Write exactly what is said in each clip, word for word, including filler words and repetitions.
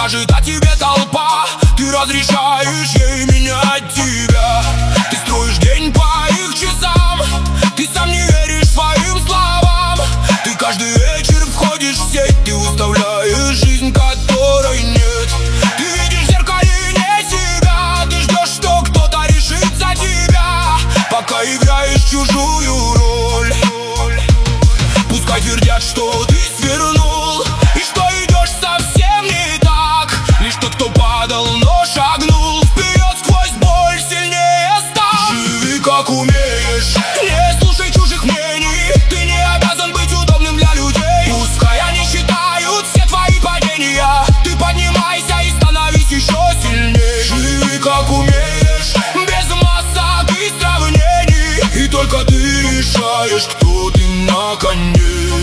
скажет о тебе толпа, ты разрешаешь ей менять тебя. Ты строишь день по их часам, ты сам не веришь своим словам. Ты каждый вечер входишь в сеть, ты выставляешь жизнь, которой нет. Ты видишь в зеркале не себя, ты ждешь, что кто-то решит за тебя, пока играешь чужую роль. Пускай твердят, что ты свернул и что идешь совсем не так. Лишь тот, кто падал, но шагнул вперед сквозь боль, сильнее стал. Живи как умеешь, не слушай чужих мнений. Ты не обязан быть удобным для людей. Пускай они считают все твои падения, ты поднимайся и становись еще сильнее. Живи как умеешь, без масок и сравнений, и только ты решаешь, кто ты наконец.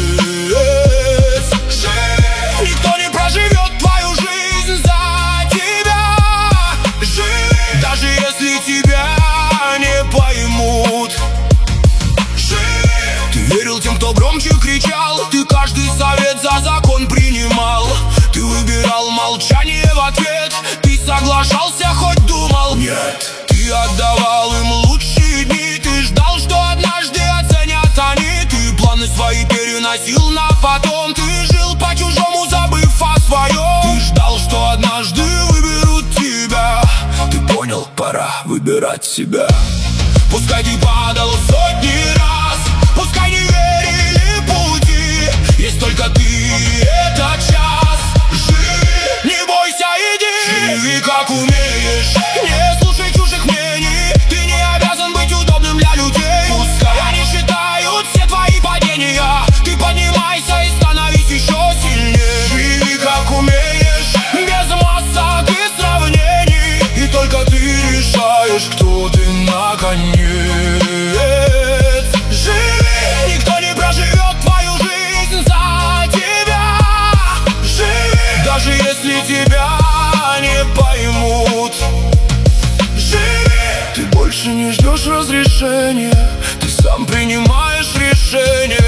Живи, никто не проживет твою жизнь за тебя. Живи, даже если тебя не поймут. Живи, ты верил тем, кто громче кричал, ты каждый совет за закон принимал. Ты выбирал молчание в ответ, ты соглашался, хоть думал нет. Ты отдавал им лучшие дни, ты ждал, что однажды оценят они. Ты планы свои переносил на потом, ты жил по-чужому, забыв о своем. Ты ждал, что однажды выберут тебя, ты понял, пора выбирать себя. Пускай ты падал сотни раз, пускай не верили пути, есть только ты и этот час. Живи, не бойся, иди. Живи как умеешь, не слушай чужих мнений. Ты не обязан быть удобным для людей. Пускай они считают все твои падения, ты поднимайся и становись еще сильнее. Живи как умеешь, без масок и сравнений, и только ты решаешь, кто ты наконец. Живи, никто не проживет твою жизнь за тебя. Живи, даже если тебя не поймут. Живи, ты больше не ждешь разрешения, ты сам принимаешь решение.